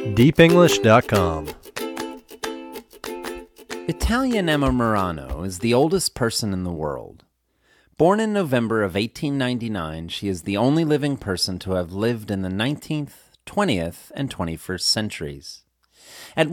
deepenglish.com. Italian Emma Marano is the oldest person in the world. Born in November of 1899, she is the only living person to have lived in the 19th, 20th, and 21st centuries. At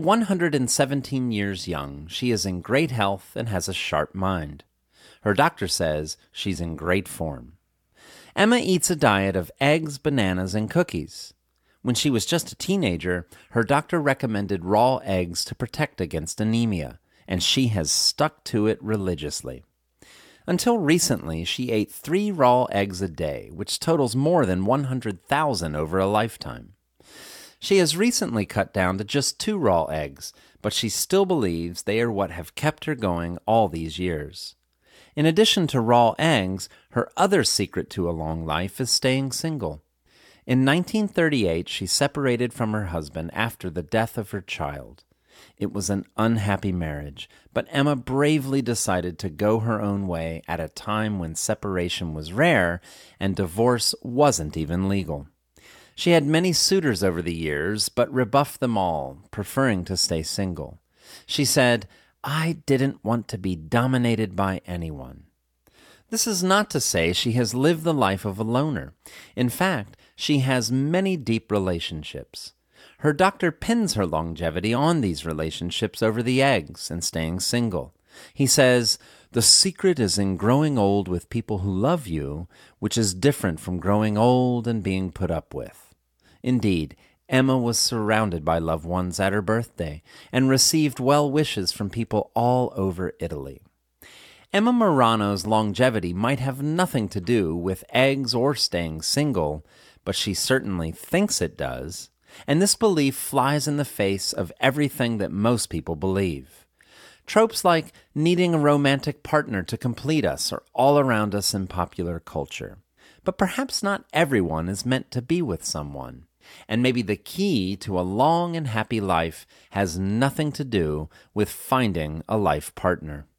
117 years young, she is in great health and has a sharp mind. Her doctor says she's in great form. Emma eats a diet of eggs, bananas, and cookies. When she was just a teenager, her doctor recommended raw eggs to protect against anemia, and she has stuck to it religiously. Until recently, she ate 3 raw eggs a day, which totals more than 100,000 over a lifetime. She has recently cut down to just 2 raw eggs, but she still believes they are what have kept her going all these years. In addition to raw eggs, her other secret to a long life is staying single. In 1938, she separated from her husband after the death of her child. It was an unhappy marriage, but Emma bravely decided to go her own way at a time when separation was rare and divorce wasn't even legal. She had many suitors over the years, but rebuffed them all, preferring to stay single. She said, "I didn't want to be dominated by anyone." This is not to say she has lived the life of a loner. In fact, she has many deep relationships. Her doctor pins her longevity on these relationships over the eggs and staying single. He says, "The secret is in growing old with people who love you, which is different from growing old and being put up with." Indeed, Emma was surrounded by loved ones at her birthday and received well wishes from people all over Italy. Emma Marano's longevity might have nothing to do with eggs or staying single, but she certainly thinks it does, and this belief flies in the face of everything that most people believe. Tropes like needing a romantic partner to complete us are all around us in popular culture. But perhaps not everyone is meant to be with someone. And maybe the key to a long and happy life has nothing to do with finding a life partner.